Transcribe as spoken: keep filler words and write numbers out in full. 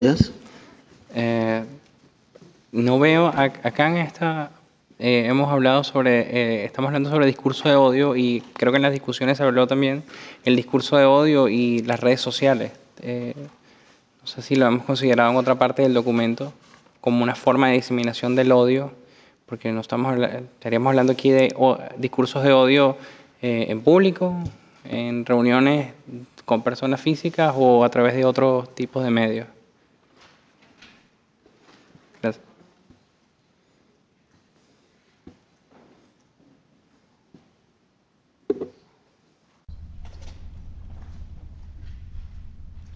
días. Eh, no veo, ac- acá en esta, eh, hemos hablado sobre, eh, estamos hablando sobre discurso de odio y creo que en las discusiones se habló también el discurso de odio y las redes sociales. Eh, no sé si lo hemos considerado en otra parte del documento como una forma de diseminación del odio, porque no estamos habla- estaríamos hablando aquí de o- discursos de odio eh, en público, en reuniones con personas físicas o a través de otros tipos de medios. Gracias.